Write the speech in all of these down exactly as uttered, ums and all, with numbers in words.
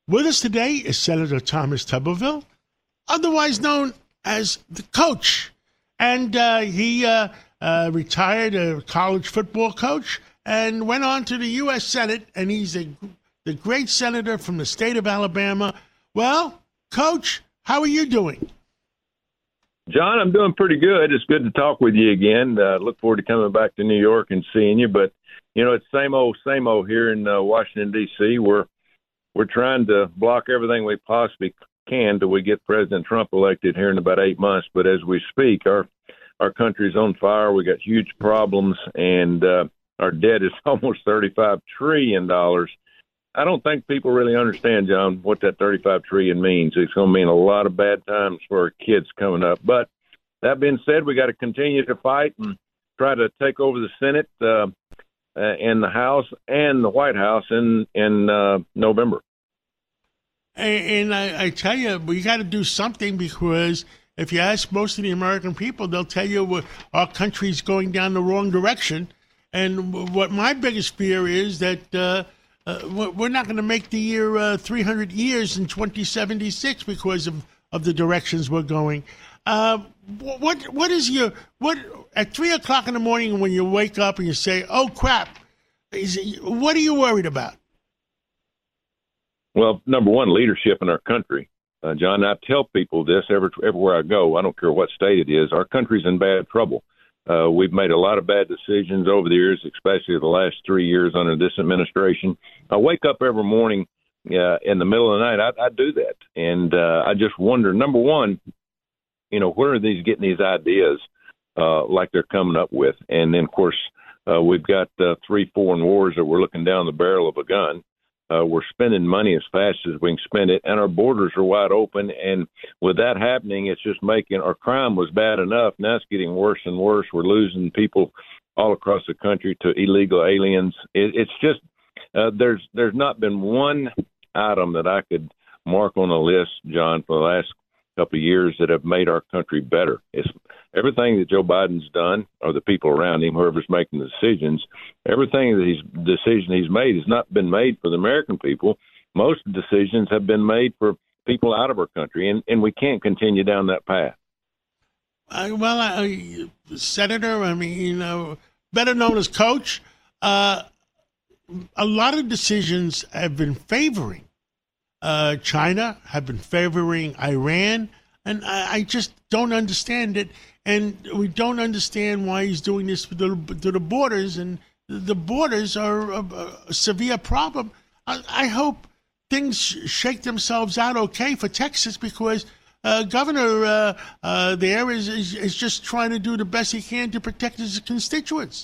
With us today is Senator Thomas Tuberville, otherwise known as the coach. And uh, he uh, uh, retired a college football coach and went on to the U S Senate, and he's a, the great senator from the state of Alabama. Well, Coach, how are you doing? John, I'm doing pretty good. It's good to talk with you again. Uh, look forward to coming back to New York and seeing you. But, you know, it's same old, same old here in uh, Washington, D C We're, we're trying to block everything we possibly can till we get President Trump elected here in about eight months. But as we speak, our our country's on fire. We got huge problems, and uh, our debt is almost thirty-five trillion dollars. I don't think people really understand, John, what that thirty-five trillion dollars means. It's going to mean a lot of bad times for our kids coming up. But that being said, we got to continue to fight and try to take over the Senate uh, uh, and the House and the White House in, in uh, November. And, and I, I tell you, we got to do something, because if you ask most of the American people, they'll tell you our country's going down the wrong direction. And what my biggest fear is that uh, uh, we're not going to make the year uh, three hundred years in twenty seventy-six because of, of the directions we're going. Uh, what what is your what at three o'clock in the morning when you wake up and you say, "Oh crap," is it, what are you worried about? Well, number one, leadership in our country. Uh, John, I tell people this every, everywhere I go. I don't care what state it is. Our country's in bad trouble. Uh, we've made a lot of bad decisions over the years, especially the last three years under this administration. I wake up every morning uh, in the middle of the night. I, I do that. And uh, I just wonder, number one, you know, where are these getting these ideas uh, like they're coming up with? And then, of course, uh, we've got uh, three foreign wars that we're looking down the barrel of a gun. Uh, we're spending money as fast as we can spend it, and our borders are wide open. And with that happening, it's just making our crime was bad enough. Now it's getting worse and worse. We're losing people all across the country to illegal aliens. It, it's just uh, there's there's not been one item that I could mark on a list, John, for the last couple of years that have made our country better. It's everything that Joe Biden's done, or the people around him, whoever's making the decisions, everything that he's decision he's made has not been made for the American people. Most decisions have been made for people out of our country, and, and we can't continue down that path. Uh, well, uh, Senator, I mean, you know, better known as Coach, uh, a lot of decisions have been favoring uh, China, have been favoring Iran, and I, I just don't understand it. And we don't understand why he's doing this to the, to the borders, and the borders are a, a severe problem. I, I hope things shake themselves out okay for Texas, because uh, Governor uh, uh, there is, is is just trying to do the best he can to protect his constituents.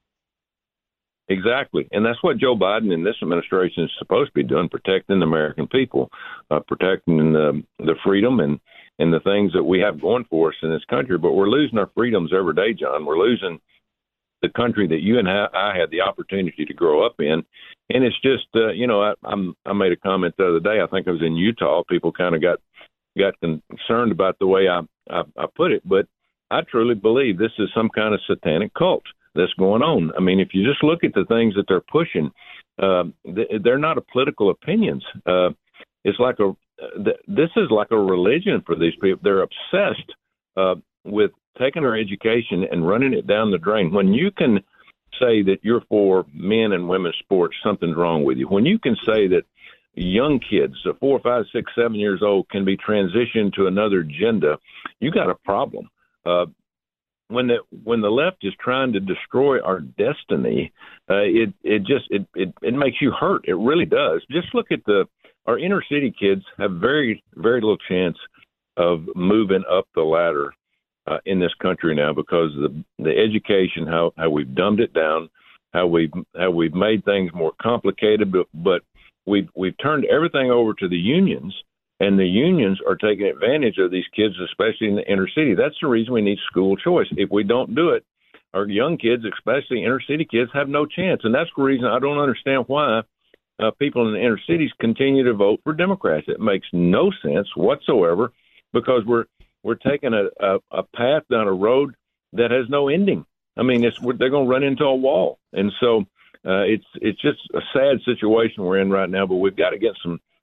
Exactly. And that's what Joe Biden and this administration is supposed to be doing, protecting the American people, uh, protecting the, the freedom and, and the things that we have going for us in this country. But we're losing our freedoms every day, John. We're losing the country that you and I had the opportunity to grow up in. And it's just, uh, you know, I, I'm, I made a comment the other day. I think I was in Utah. People kind of got got concerned about the way I, I, I put it. But I truly believe this is some kind of satanic cult that's going on. I mean, if you just look at the things that they're pushing, uh, they're not a political opinions. Uh, it's like a, this is like a religion for these people. They're obsessed uh, with taking our education and running it down the drain. When you can say that you're for men and women's sports, something's wrong with you. When you can say that young kids, uh, four, five, six, seven years old, can be transitioned to another gender, you got a problem. Uh, When the when the left is trying to destroy our destiny, uh, it it just it, it it makes you hurt. It really does. Just look at the our inner city kids have very very little chance of moving up the ladder uh, in this country now, because of the the education, how how we've dumbed it down, how we how we've made things more complicated, but but we've we've turned everything over to the unions. And the unions are taking advantage of these kids, especially in the inner city. That's the reason we need school choice. If we don't do it, our young kids, especially inner city kids, have no chance. And that's the reason I don't understand why uh, people in the inner cities continue to vote for Democrats. It makes no sense whatsoever, because we're we're taking a, a, a path down a road that has no ending. I mean, it's they're going to run into a wall. And so uh, it's it's just a sad situation we're in right now, but we've got to get some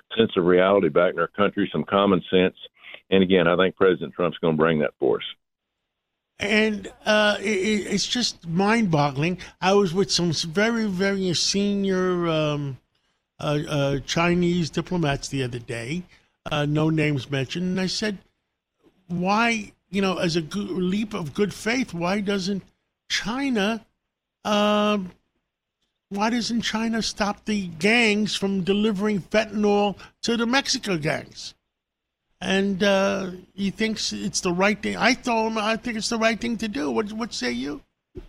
sense of reality back in our country, some common sense. And again, I think President Trump's going to bring that for us. And uh, it, it's just mind-boggling. I was with some very, very senior um, uh, uh, Chinese diplomats the other day, uh, no names mentioned, and I said, why, you know, as a good, leap of good faith, why doesn't China, uh, why doesn't China stop the gangs from delivering fentanyl to the Mexico gangs? And uh, he thinks it's the right thing. I told him I think it's the right thing to do. What what say you?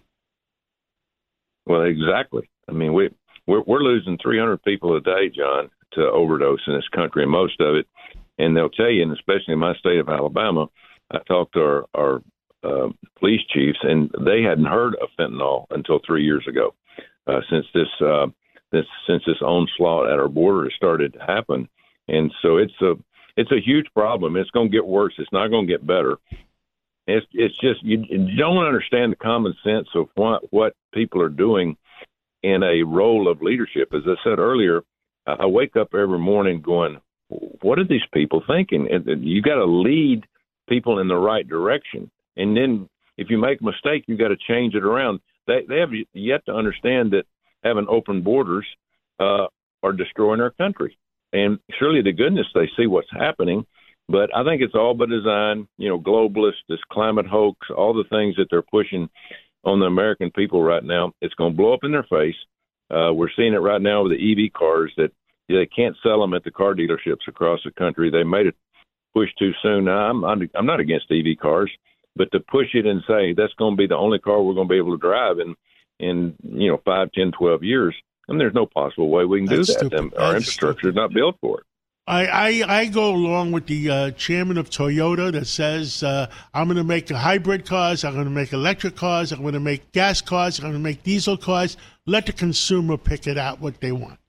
Well, exactly. I mean, we we're, we're losing three hundred people a day, John, to overdose in this country, and most of it. And they'll tell you, and especially in my state of Alabama, I talked to our, our uh, police chiefs, and they hadn't heard of fentanyl until three years ago. Uh, since this uh, this since this onslaught at our border has started to happen, and so it's a It's a huge problem. It's going to get worse. It's not going to get better. It's it's just you, you don't understand the common sense of what, what people are doing in a role of leadership. As I said earlier, I wake up every morning going, what are these people thinking? And you got to lead people in the right direction. And then if you make a mistake, you got to change it around. They they have yet to understand that having open borders uh, are destroying our country. And surely to goodness they see what's happening, but I think it's all by design, you know, globalists, this climate hoax, all the things that they're pushing on the American people right now. It's going to blow up in their face. Uh, we're seeing it right now with the E V cars that they can't sell them at the car dealerships across the country. They made it push too soon. Now, I'm, I'm not against E V cars, but to push it and say that's going to be the only car we're going to be able to drive in, in you know, five, ten, twelve years, and there's no possible way we can do That's that. Um, our infrastructure stupid. is not built for it. I, I, I go along with the uh, chairman of Toyota that says, uh, I'm going to make hybrid cars, I'm going to make electric cars, I'm going to make gas cars, I'm going to make diesel cars. Let the consumer pick it out what they want.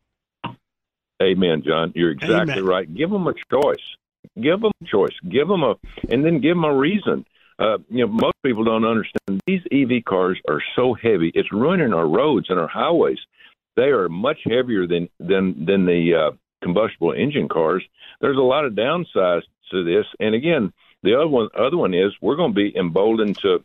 Amen, John. You're exactly Amen. right. Give them a choice. Give them a choice. Give them a, and then give them a reason. Uh, you know, most people don't understand these E V cars are so heavy. It's ruining our roads and our highways. They are much heavier than than than the uh, combustible engine cars. There's a lot of downsides to this, and again, the other one other one is we're going to be emboldened to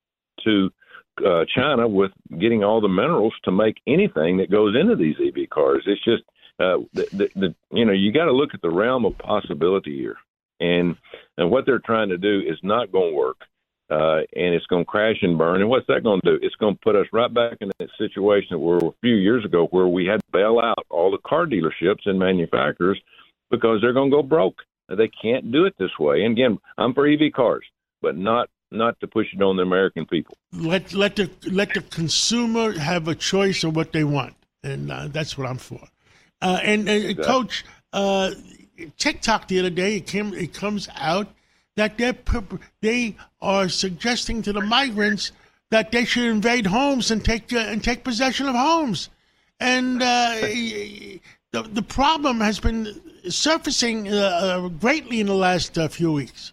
to uh, China with getting all the minerals to make anything that goes into these E V cars. It's just uh, the, the, the you know you got to look at the realm of possibility here, and and what they're trying to do is not going to work. Uh, and it's going to crash and burn. And what's that going to do? It's going to put us right back in that situation that we were a few years ago where we had to bail out all the car dealerships and manufacturers because they're going to go broke. They can't do it this way. And again, I'm for E V cars, but not not to push it on the American people. Let let the let the consumer have a choice of what they want, and uh, that's what I'm for. Uh, and uh, exactly. Coach, uh, TikTok the other day it came it comes out that they they are suggesting to the migrants that they should invade homes and take uh, and take possession of homes, and uh, the the problem has been surfacing uh, uh, greatly in the last uh, few weeks.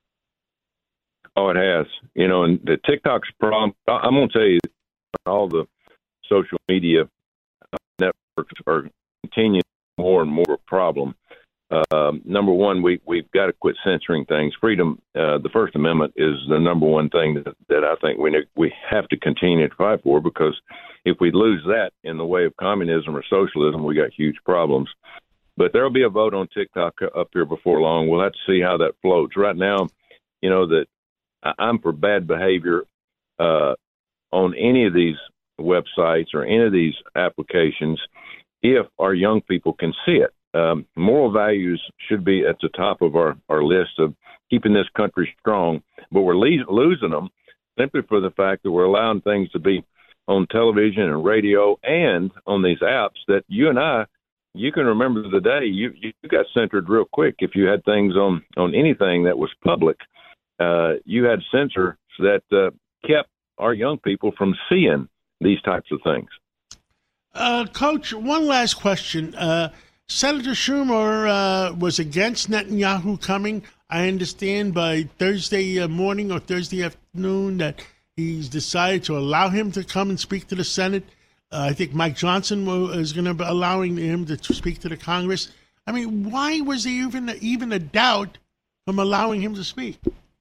Oh, it has. You know, and the TikTok's problem. I'm going to tell you, all the social media networks are continuing more and more a problem. Uh, number one, we, we've got to quit censoring things. Freedom, uh, the First Amendment is the number one thing that, that I think we we have to continue to fight for, because if we lose that in the way of communism or socialism, we got huge problems. But there will be a vote on TikTok up here before long. We'll have to see how that floats. Right now, you know, that I'm for bad behavior uh, on any of these websites or any of these applications if our young people can see it. Um, moral values should be at the top of our, our list of keeping this country strong, but we're le- losing them simply for the fact that we're allowing things to be on television and radio and on these apps that you and I, you can remember the day you, you got censored real quick. If you had things on, on anything that was public, uh, you had censors that uh, kept our young people from seeing these types of things. Uh, Coach, one last question. Uh, Senator Schumer uh, was against Netanyahu coming. I understand by Thursday uh, morning or Thursday afternoon that he's decided to allow him to come and speak to the Senate. Uh, I think Mike Johnson is going to be allowing him to speak to the Congress. I mean, why was there even even a doubt from allowing him to speak?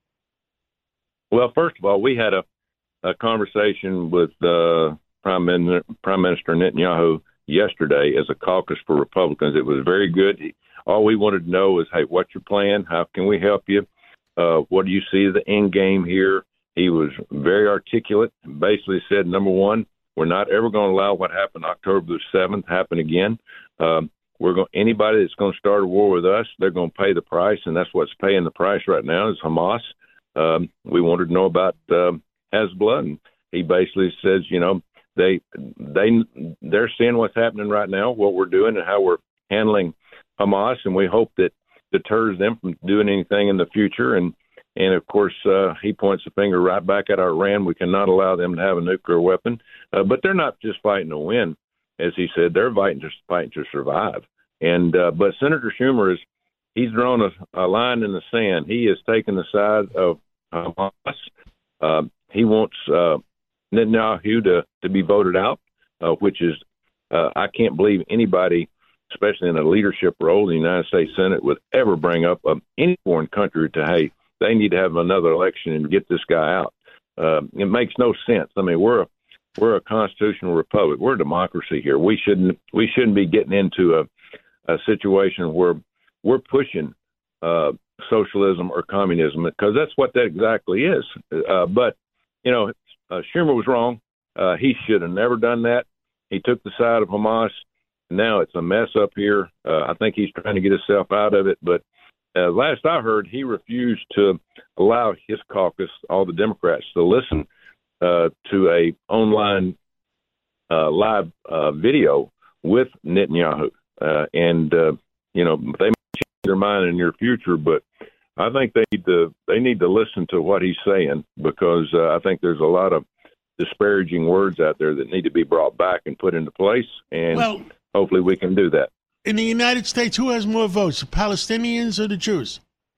Well, first of all, we had a, a conversation with uh, Prime, Min- Prime Minister Netanyahu yesterday as a caucus for Republicans. It was very good. He, all we wanted to know is, hey, what's your plan? How can we help you? Uh, what do you see as the end game here? He was very articulate, basically said, number one, we're not ever going to allow what happened October the seventh happen again. Um, we're going anybody that's going to start a war with us, they're going to pay the price, and that's what's paying the price right now is Hamas. Um, we wanted to know about um, Hezbollah, and he basically says, you know, they they they're seeing what's happening right now, what we're doing, and how we're handling Hamas, and we hope that deters them from doing anything in the future. And And, of course, uh, he points the finger right back at Iran. We cannot allow them to have a nuclear weapon. Uh, but they're not just fighting to win, as he said. They're fighting to, fighting to survive. And uh, but Senator Schumer, is he's drawn a, a line in the sand. He has taken the side of Hamas. Uh, he wants uh, Netanyahu to, to be voted out, uh, which is uh, I can't believe anybody, especially in a leadership role in the United States Senate, would ever bring up um, any foreign country to, hey, they need to have another election and get this guy out. Uh, it makes no sense. I mean, we're a, we're a constitutional republic. We're a democracy here. We shouldn't we shouldn't be getting into a, a situation where we're pushing uh, socialism or communism, because that's what that exactly is. Uh, but you know, uh, Schumer was wrong. Uh, he should have never done that. He took the side of Hamas. Now it's a mess up here. Uh, I think he's trying to get himself out of it, but. Uh, last I heard, he refused to allow his caucus, all the Democrats, to listen uh, to a online uh, live uh, video with Netanyahu. Uh, and, uh, you know, they may change their mind in the near future, but I think they need to, they need to listen to what he's saying, because uh, I think there's a lot of disparaging words out there that need to be brought back and put into place. And well, hopefully we can do that. In the United States, who has more votes, the Palestinians or the Jews?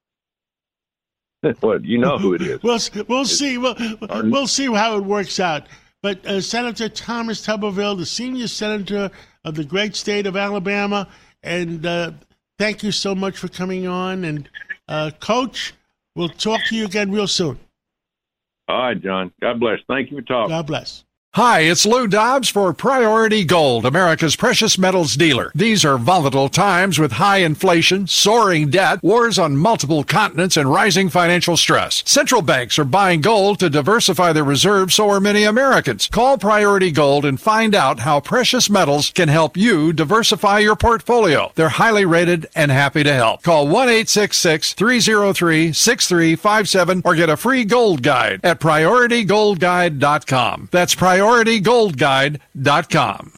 Well, you know who it is. we'll we'll see. We'll, we'll see how it works out. But uh, Senator Thomas Tuberville, the senior senator of the great state of Alabama, and uh, thank you so much for coming on. And, uh, Coach, we'll talk to you again real soon. All right, John. God bless. Thank you for talking. God bless. Hi, it's Lou Dobbs for Priority Gold, America's precious metals dealer. These are volatile times with high inflation, soaring debt, wars on multiple continents, and rising financial stress. Central banks are buying gold to diversify their reserves, so are many Americans. Call Priority Gold and find out how precious metals can help you diversify your portfolio. They're highly rated and happy to help. Call one eight six six, three oh three, six three five seven or get a free gold guide at priority gold guide dot com. That's priority gold guide dot com.